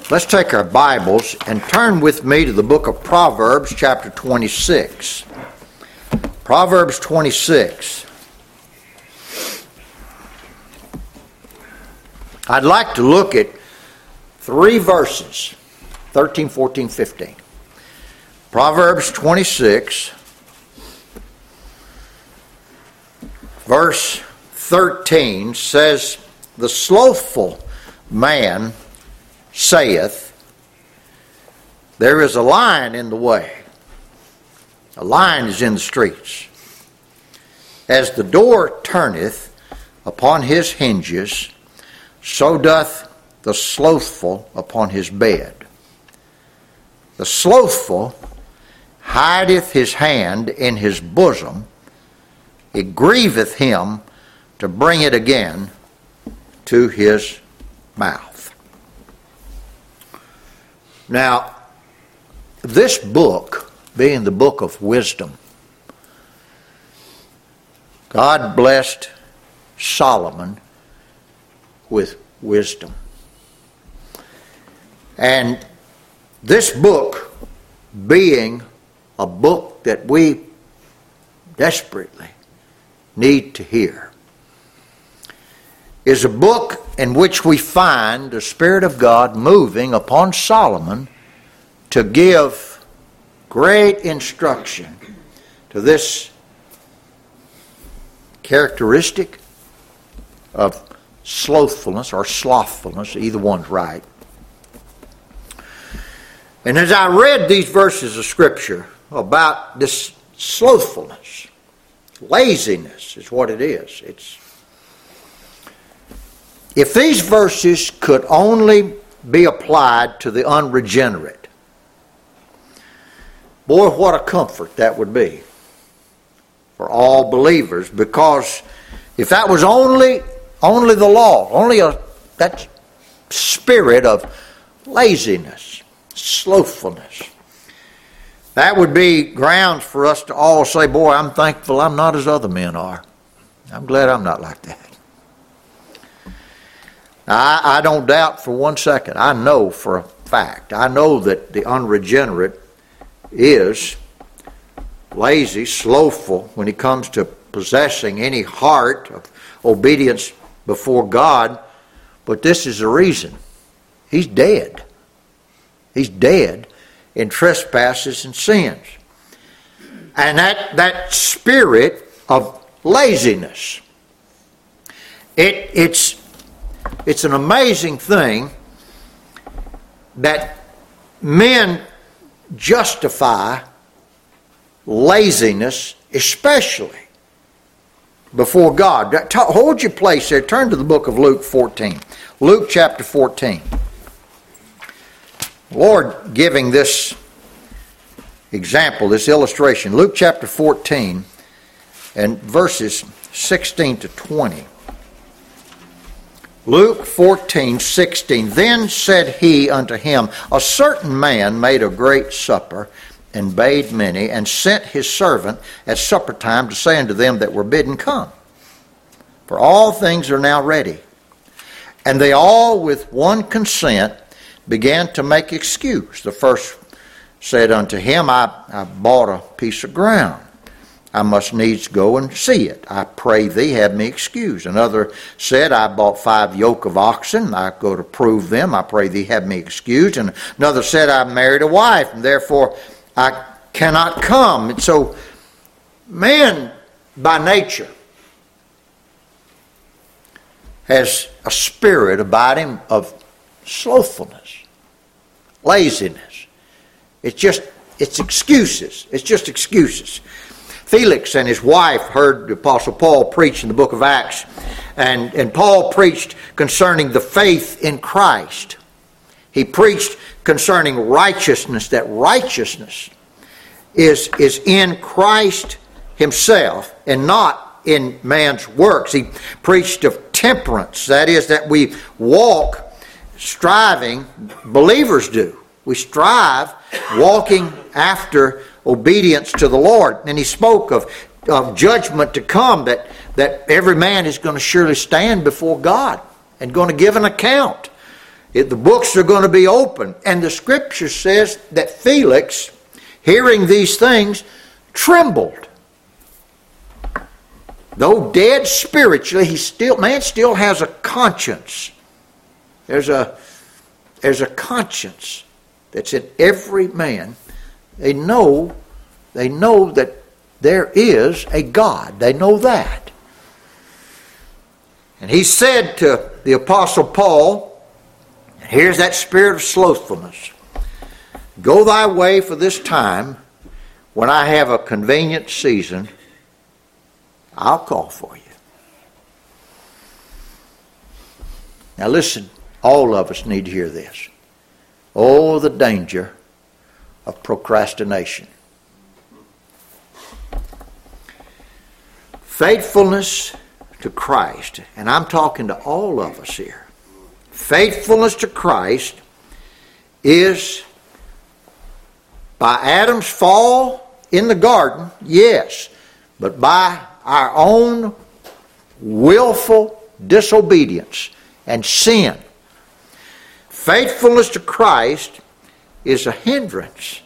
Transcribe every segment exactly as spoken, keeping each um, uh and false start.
Let's take our Bibles and turn with me to the book of Proverbs, chapter twenty-six. Proverbs twenty-six. I'd like to look at three verses, thirteen, fourteen, fifteen. Proverbs twenty-six, verse thirteen says, "The slothful man saith, there is a lion in the way." A lion is in the streets. "As the door turneth upon his hinges, so doth the slothful upon his bed. The slothful hideth his hand in his bosom. It grieveth him to bring it again to his mouth." Now, this book, being the book of wisdom, God blessed Solomon with wisdom. And this book, being a book that we desperately need to hear, is a book in which we find the Spirit of God moving upon Solomon to give great instruction to this characteristic of slothfulness or slothfulness, either one's right. And as I read these verses of Scripture about this slothfulness, laziness is what it is. It's If these verses could only be applied to the unregenerate, boy, what a comfort that would be for all believers. Because if that was only only the law, only a, that spirit of laziness, slothfulness, that would be grounds for us to all say, boy, I'm thankful I'm not as other men are. I'm glad I'm not like that. I, I don't doubt for one second. I know for a fact. I know that the unregenerate is lazy, slothful when it comes to possessing any heart of obedience before God. But this is the reason. He's dead. He's dead in trespasses and sins. And that, that spirit of laziness, it, it's It's an amazing thing that men justify laziness, especially before God. Hold your place there. Turn to the book of Luke fourteen. Luke chapter fourteen. Lord giving this example, this illustration. Luke chapter fourteen and verses sixteen to twenty. Luke fourteen, sixteen. "Then said he unto him, A certain man made a great supper, and bade many, and sent his servant at supper time to say unto them that were bidden, Come, for all things are now ready. And they all with one consent began to make excuse. The first said unto him, I, I bought a piece of ground. I must needs go and see it. I pray thee, have me excused. Another said, I bought five yoke of oxen. I go to prove them. I pray thee, have me excused. And another said, I married a wife, and therefore I cannot come. And so man, by nature, has a spirit about him of slothfulness, laziness. It's just, it's excuses. It's just excuses. Felix and his wife heard the Apostle Paul preach in the book of Acts. And, and Paul preached concerning the faith in Christ. He preached concerning righteousness, that righteousness is, is in Christ himself and not in man's works. He preached of temperance, that is, that we walk striving, believers do. We strive walking after obedience to the Lord. And he spoke of, of judgment to come, that, that every man is going to surely stand before God and going to give an account. It, the books are going to be open. And the Scripture says that Felix, hearing these things, trembled. Though dead spiritually, he still man still has a conscience. There's a there's a conscience that's in every man. They know they know that there is a God. They know that. And he said to the Apostle Paul, here's that spirit of slothfulness. Go thy way for this time. When I have a convenient season, I'll call for you. Now listen, all of us need to hear this. Oh, the danger of procrastination. Faithfulness to Christ, and I'm talking to all of us here. Faithfulness to Christ is by Adam's fall in the garden, yes, but by our own willful disobedience and sin. Faithfulness to Christ is a hindrance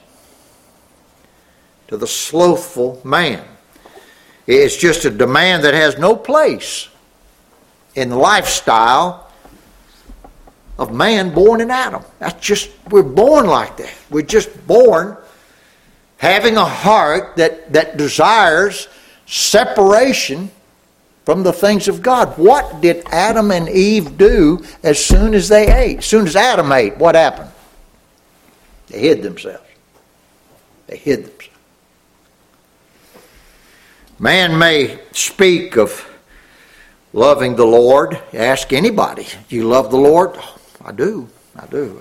to the slothful man. It's just a demand that has no place in the lifestyle of man born in Adam. That's just, we're born like that. We're just born having a heart that, that desires separation from the things of God. What did Adam and Eve do as soon as they ate? As soon as Adam ate, what happened? They hid themselves. They hid themselves. Man may speak of loving the Lord. Ask anybody, do you love the Lord? Oh, I do. I do.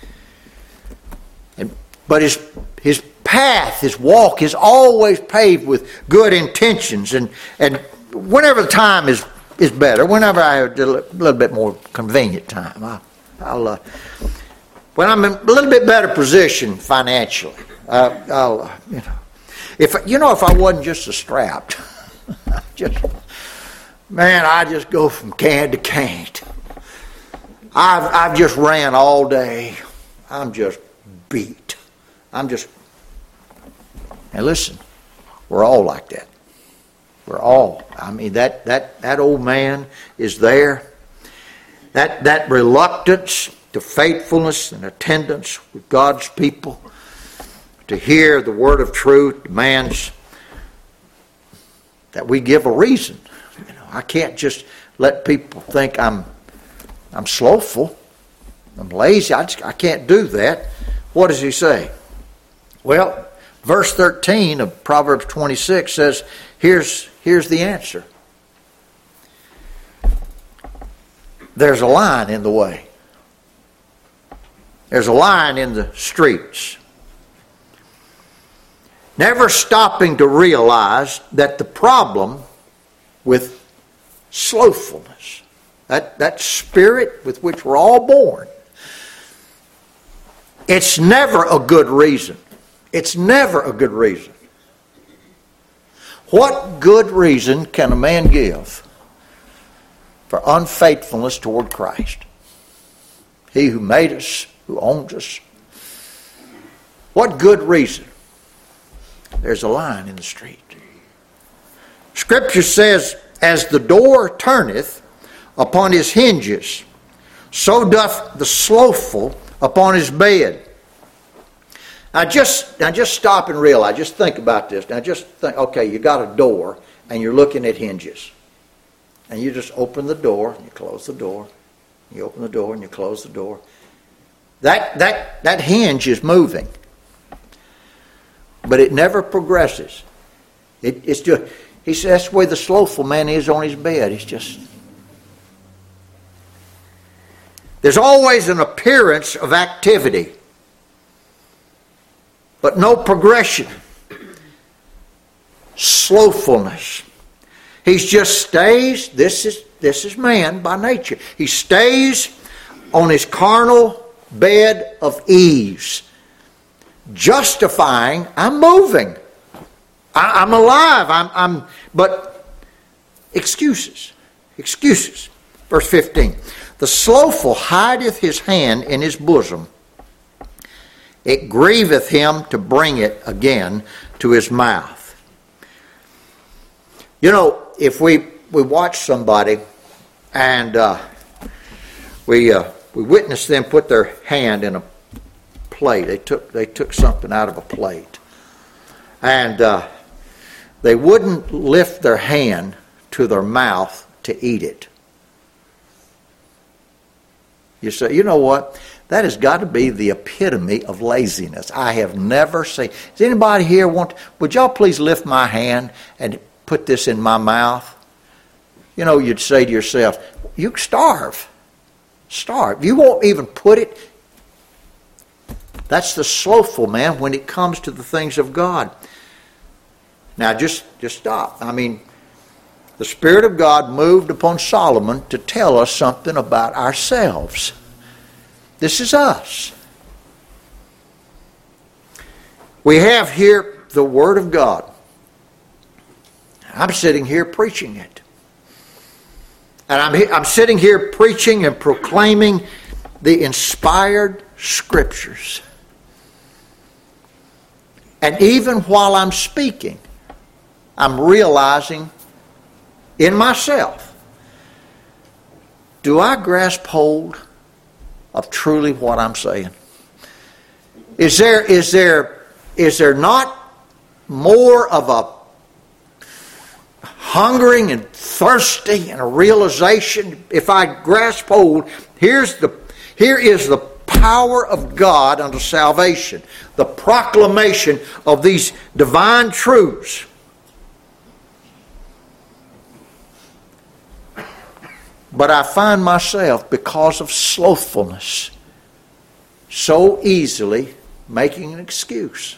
And, but his his path, his walk is always paved with good intentions. And, and whenever the time is, is better, whenever I have a little bit more convenient time, I, I'll, uh, when I'm in a little bit better position financially, uh, I'll, uh, you know, if you know, if I wasn't just a strapped, just man, I just go from can to can't. I've I've just ran all day. I'm just beat. I'm just. And listen, we're all like that. We're all. I mean, that that that old man is there. That that reluctance to faithfulness and attendance with God's people, to hear the word of truth, demands that we give a reason. You know, I can't just let people think I'm I'm slothful, I'm lazy. I just, I can't do that. What does he say? Well, verse thirteen of Proverbs twenty-six says, here's here's the answer. There's a line in the way. There's a line in the streets. Never stopping to realize that the problem with slothfulness, that, that spirit with which we're all born, it's never a good reason. It's never a good reason. What good reason can a man give for unfaithfulness toward Christ? He who made us, who owns us. What good reason? There's a line in the street. Scripture says, as the door turneth upon his hinges, so doth the slothful upon his bed. Now just, now just stop and realize, just think about this. Now just think, okay, you got a door and you're looking at hinges. And you just open the door, and you close the door. You open the door and you close the door. That, that, that hinge is moving. But it never progresses. It, it's just, he says that's the way the slothful man is on his bed. He's just... There's always an appearance of activity, but no progression. Slothfulness. He just stays, this is, this is man by nature. He stays on his carnal bed of ease, justifying, I'm moving, I, I'm alive, I'm, I'm, but excuses, excuses. Verse fifteen, The slothful hideth his hand in his bosom. It grieveth him to bring it again to his mouth. You know, if we, we watch somebody and uh, we uh, we witness them put their hand in a plate. They took they took something out of a plate, and uh, they wouldn't lift their hand to their mouth to eat it. You say, you know what? That has got to be the epitome of laziness. I have never seen. Does anybody here want? Would y'all please lift my hand and put this in my mouth? You know, you'd say to yourself, you starve. Starve. You won't even put it. That's the slothful man when it comes to the things of God. Now, just, just stop. I mean, the Spirit of God moved upon Solomon to tell us something about ourselves. This is us. We have here the Word of God. I'm sitting here preaching it. And I'm, I'm sitting here preaching and proclaiming the inspired Scriptures. And even while I'm speaking, I'm realizing in myself, do I grasp hold of truly what I'm saying? Is there, is there, is there not more of a hungering and thirsty and a realization? If I grasp hold, here's the, here is the power of God unto salvation, the proclamation of these divine truths. But I find myself, because of slothfulness, so easily making an excuse.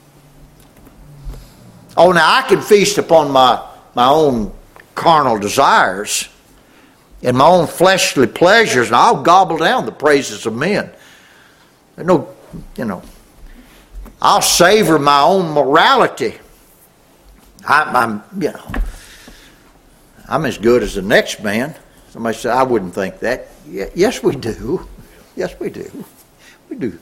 Oh, now I can feast upon my, my own carnal desires and my own fleshly pleasures, and I'll gobble down the praises of men. There's no, you know, I'll savor my own morality. I, I'm, you know, I'm as good as the next man. Somebody said, I wouldn't think that. Yeah, yes, we do. Yes, we do. We do.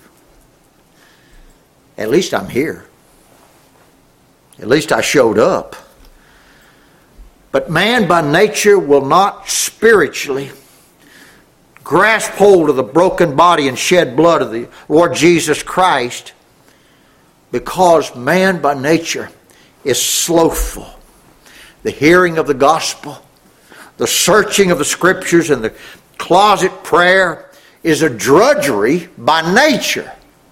At least I'm here. At least I showed up. But man by nature will not spiritually grasp hold of the broken body and shed blood of the Lord Jesus Christ, because man by nature is slothful. The hearing of the gospel, the searching of the Scriptures, and the closet prayer is a drudgery by nature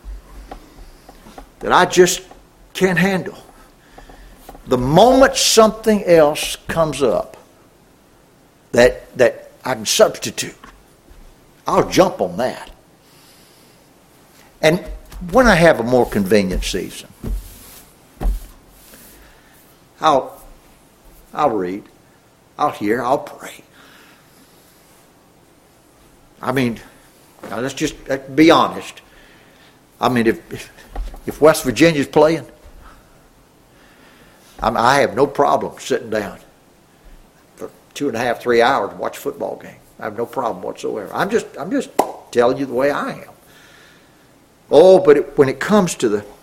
that I just can't handle. The moment something else comes up that, that I can substitute, I'll jump on that. And when I have a more convenient season, I'll, I'll read, I'll hear, I'll pray. I mean, now let's just be honest. I mean, if if West Virginia's playing, I, mean, I have no problem sitting down for two and a half, three hours to watch a football game. I have no problem whatsoever. I'm just, I'm just telling you the way I am. Oh, but it, when it comes to the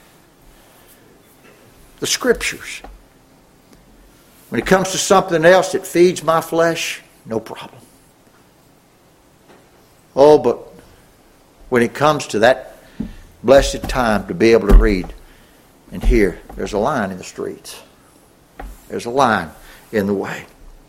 the Scriptures, when it comes to something else that feeds my flesh, no problem. Oh, but when it comes to that blessed time to be able to read and hear, there's a line in the streets. There's a line in the way.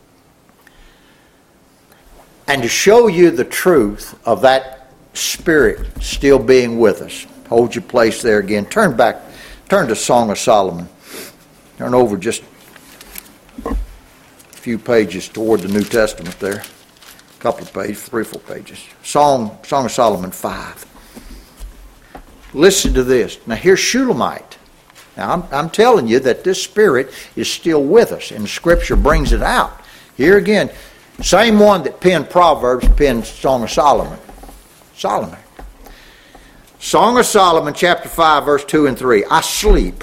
And to show you the truth of that Spirit still being with us, hold your place there again. Turn back, turn to Song of Solomon. Turn over just a few pages toward the New Testament there. A couple of pages, three or four pages. Song, Song of Solomon five. Listen to this. Now here's Shulamite. Now I'm, I'm telling you that this Spirit is still with us, and the Scripture brings it out. Here again, same one that penned Proverbs penned Song of Solomon. Solomon. Song of Solomon, chapter five, verse two and three. I sleep.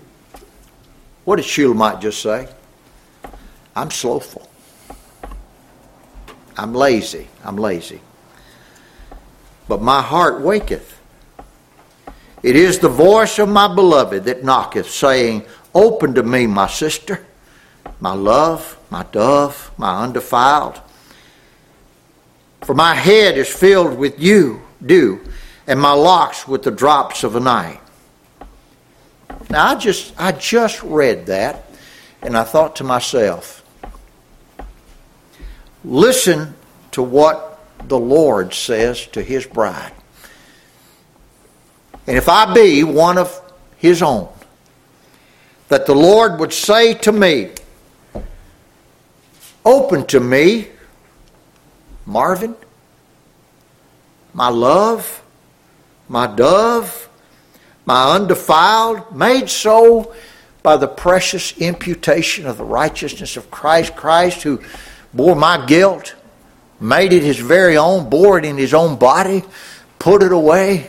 What did Shulamite just say? I'm slothful. I'm lazy. I'm lazy. But my heart waketh. It is the voice of my beloved that knocketh, saying, Open to me, my sister, my love, my dove, my undefiled. For my head is filled with you, dew, and my locks with the drops of the night. Now I just I just read that, and I thought to myself, listen to what the Lord says to his bride. And if I be one of his own, that the Lord would say to me, Open to me, Marvin, my love, my dove, my undefiled, made so by the precious imputation of the righteousness of Christ, Christ who bore my guilt, made it his very own, bore it in his own body, put it away,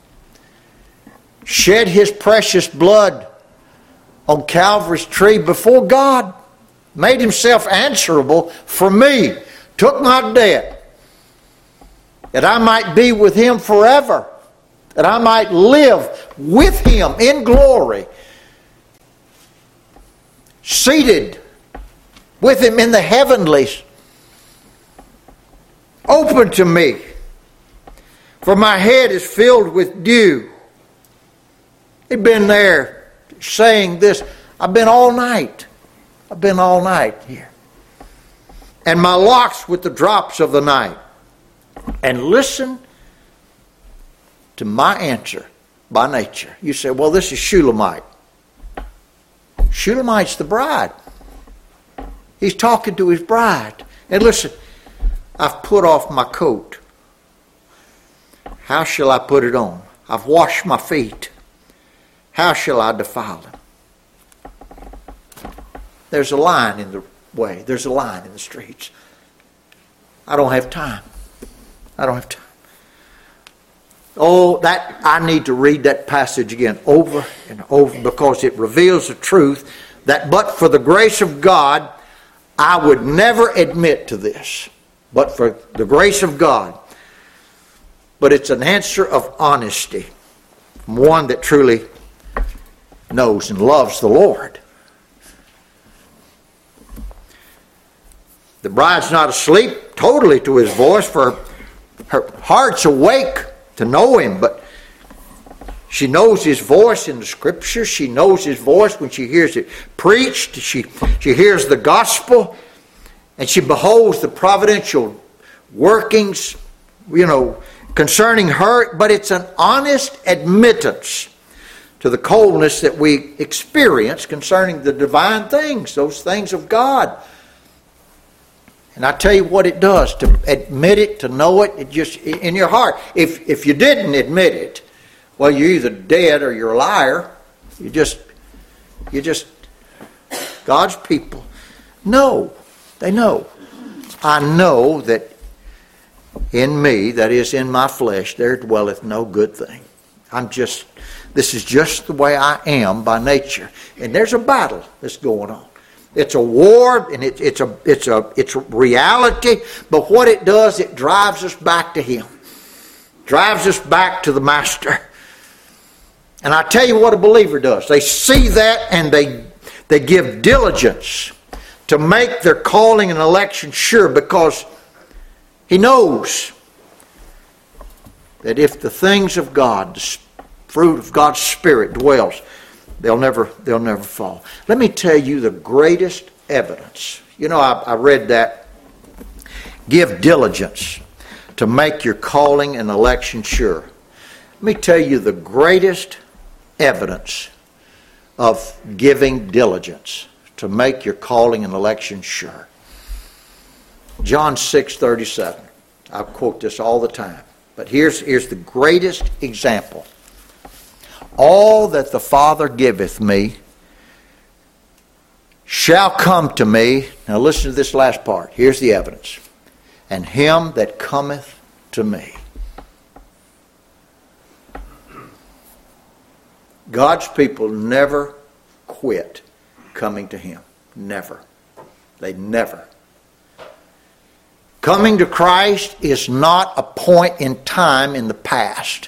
shed his precious blood on Calvary's tree before God, made himself answerable for me, took my debt, that I might be with him forever, that I might live with him in glory, seated with him in the heavenlies. Open to me, for my head is filled with dew. He'd been there saying this. I've been all night. I've been all night here. And my locks with the drops of the night. And listen to my answer by nature. You say, well, this is Shulamite. Shulamite's the bride. He's talking to his bride. And listen, I've put off my coat. How shall I put it on? I've washed my feet. How shall I defile them? There's a line in the way. There's a line in the streets. I don't have time. I don't have time. Oh, that I need to read that passage again over and over because it reveals the truth that but for the grace of God, I would never admit to this. But for the grace of God. But it's an answer of honesty from one that truly knows and loves the Lord. The bride's not asleep totally to his voice, for her heart's awake to know him, but she knows his voice in the Scriptures. She knows his voice when she hears it preached. She, she hears the gospel, and she beholds the providential workings, you know, concerning her. But it's an honest admittance to the coldness that we experience concerning the divine things, those things of God. And I tell you what it does, to admit it, to know it, it just in your heart. If if you didn't admit it, well, you're either dead or you're a liar. You just, you just, God's people know. They know. I know that in me, that is in my flesh, there dwelleth no good thing. I'm just, this is just the way I am by nature. And there's a battle that's going on. It's a war, and it, it's a it's a it's a reality. But what it does, it drives us back to Him, drives us back to the Master. And I tell you what a believer does. They see that, and they they give diligence to make their calling and election sure, because he knows that if the things of God, the fruit of God's Spirit dwells, They'll never, they'll never fall. Let me tell you the greatest evidence. You know, I, I read that. Give diligence to make your calling and election sure. Let me tell you the greatest evidence of giving diligence to make your calling and election sure. John six thirty-seven. I quote this all the time. But here's, here's the greatest example. All that the Father giveth me shall come to me. Now listen to this last part. Here's the evidence. And him that cometh to me. God's people never quit coming to Him. Never. They never. Coming to Christ is not a point in time in the past.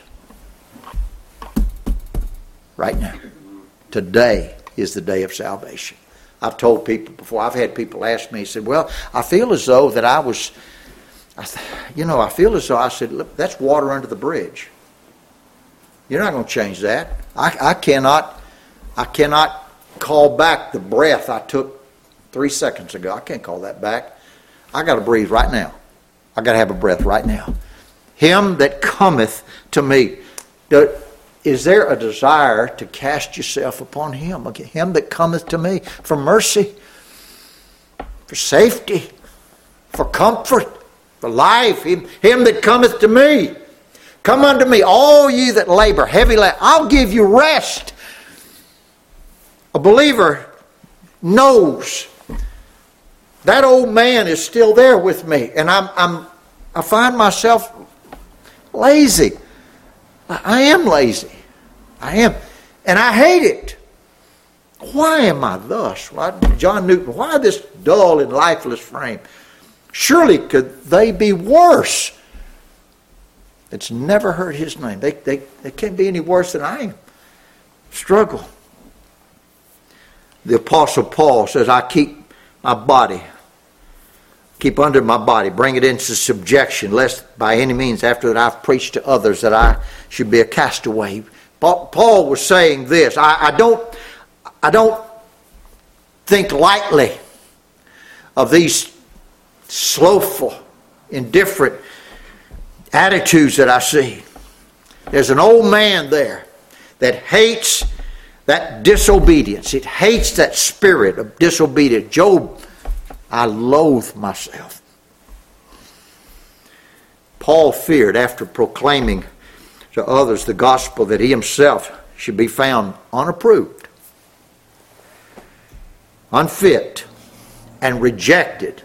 Right now. Today is the day of salvation. I've told people before, I've had people ask me, said, well, I feel as though that I was, I, you know, I feel as though, I said, look, that's water under the bridge. You're not going to change that. I, I cannot, I cannot call back the breath I took three seconds ago. I can't call that back. I got to breathe right now. I got to have a breath right now. Him that cometh to me. The, Is there a desire to cast yourself upon Him? Him that cometh to me for mercy, for safety, for comfort, for life. Him, him that cometh to me. Come unto me, all ye that labor, heavy labor. I'll give you rest. A believer knows that old man is still there with me, and I'm, I'm, I find myself lazy. I am lazy. I am. And I hate it. Why am I thus? Why, John Newton, why this dull and lifeless frame? Surely could they be worse? It's never heard His name. They, they, they can't be any worse than I am. Struggle. The Apostle Paul says, I keep my body, keep under my body, bring it into subjection, lest by any means after that I've preached to others that I should be a castaway. Paul was saying this, I, I don't I don't think lightly of these slothful, indifferent attitudes that I see. There's an old man there that hates that disobedience. It hates that spirit of disobedience. Job, I loathe myself. Paul feared after proclaiming to others the gospel that he himself should be found unapproved, unfit, and rejected.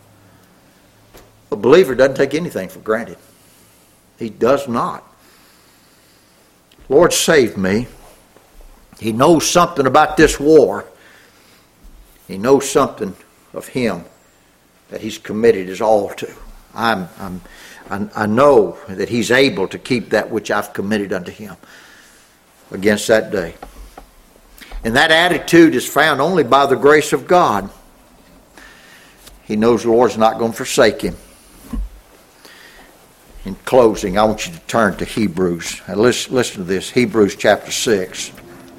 A believer doesn't take anything for granted. He does not. Lord, save me. He knows something about this war. He knows something of Him that He's committed His all to. I'm, I'm, I, I know that He's able to keep that which I've committed unto Him against that day. And that attitude is found only by the grace of God. He knows the Lord's not going to forsake him. In closing, I want you to turn to Hebrews. Now listen, listen to this, Hebrews chapter six.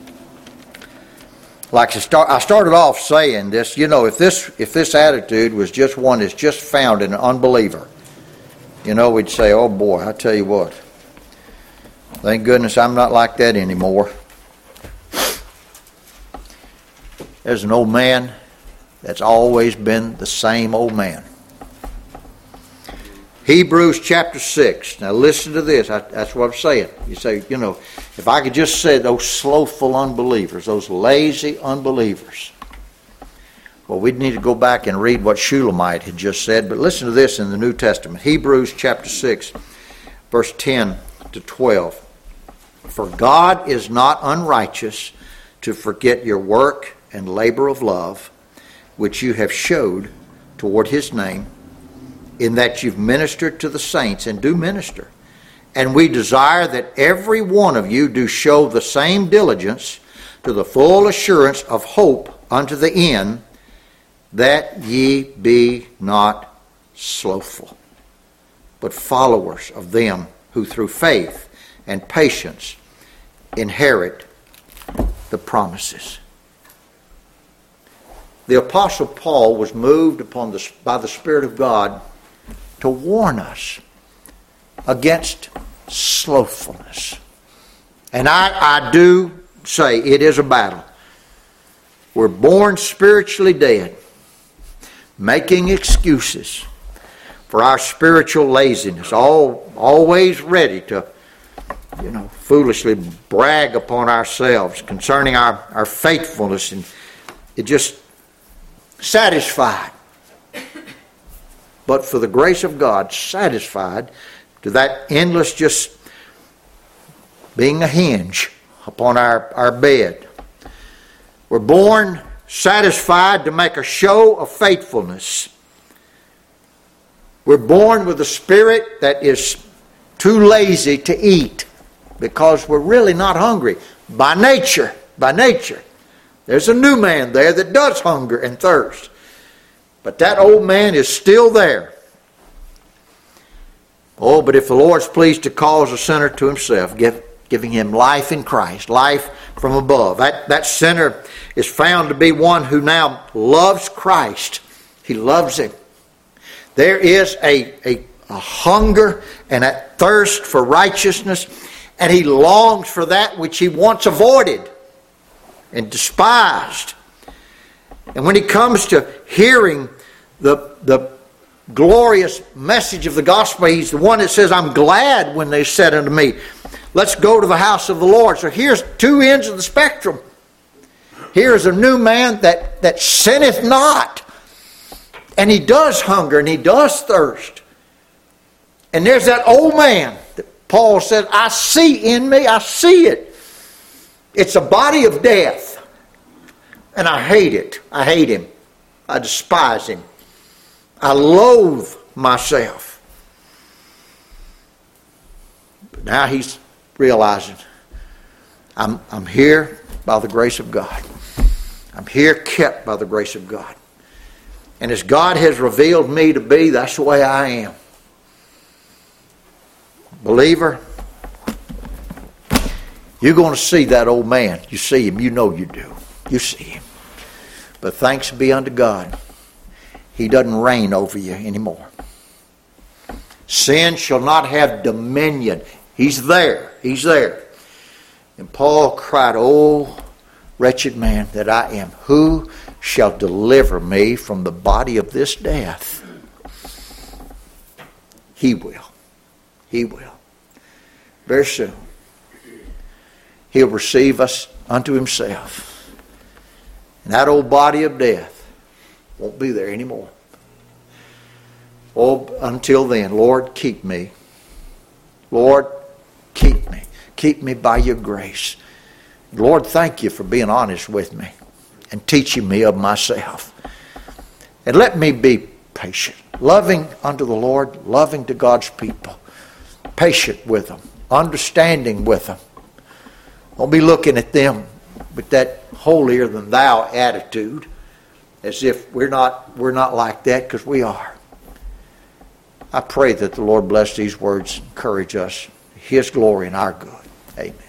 Like I, start, I started off saying this, you know, if this if this attitude was just one that's just found in an unbeliever, you know, we'd say, oh boy, I tell you what, thank goodness I'm not like that anymore. There's an old man that's always been the same old man. Hebrews chapter six. Now listen to this. I, that's what I'm saying. You say, you know, if I could just say those slothful unbelievers, those lazy unbelievers. Well, we'd need to go back and read what Shulamite had just said. But listen to this in the New Testament. Hebrews chapter six, verse ten to twelve. For God is not unrighteous to forget your work and labor of love, which you have showed toward His name, in that you've ministered to the saints and do minister. And we desire that every one of you do show the same diligence to the full assurance of hope unto the end, that ye be not slothful, but followers of them who through faith and patience inherit the promises. The Apostle Paul was moved upon the, by the Spirit of God to warn us against slothfulness. And I, I do say it is a battle. We're born spiritually dead, making excuses for our spiritual laziness, all always ready to, you know, foolishly brag upon ourselves concerning our, our faithfulness, and it just satisfied. But for the grace of God, satisfied to that endless just being a hinge upon our, our bed. We're born satisfied to make a show of faithfulness. We're born with a spirit that is too lazy to eat because we're really not hungry. By nature, by nature. There's a new man there that does hunger and thirst. But that old man is still there. Oh, but if the Lord's pleased to cause a sinner to himself, give, giving him life in Christ, life from above. That, that sinner is found to be one who now loves Christ. He loves him. There is a, a, a hunger and a thirst for righteousness, and he longs for that which he once avoided and despised. And when he comes to hearing the, the glorious message of the gospel, he's the one that says, I'm glad when they said unto me, let's go to the house of the Lord. So here's two ends of the spectrum. Here is a new man that, that sinneth not. And he does hunger and he does thirst. And there's that old man that Paul said, I see in me, I see it. It's a body of death. And I hate it. I hate him. I despise him. I loathe myself. But now he's realizing, I'm, I'm here by the grace of God. I'm here kept by the grace of God. And as God has revealed me to be, that's the way I am. Believer, you're going to see that old man. You see him. You know you do. You see him. But thanks be unto God, he doesn't reign over you anymore. Sin shall not have dominion. He's there. He's there. And Paul cried, oh, wretched man that I am, who shall deliver me from the body of this death? He will. He will. Very soon, he'll receive us unto himself. And that old body of death won't be there anymore. Oh, until then, Lord, keep me. Lord, keep me. Keep me by your grace. Lord, thank you for being honest with me and teaching me of myself. And let me be patient, loving unto the Lord, loving to God's people, patient with them, understanding with them. Don't be looking at them with that holier than thou attitude, as if we're not we're not like that, because we are. I pray that the Lord bless these words, encourage us, his glory and our good. Amen.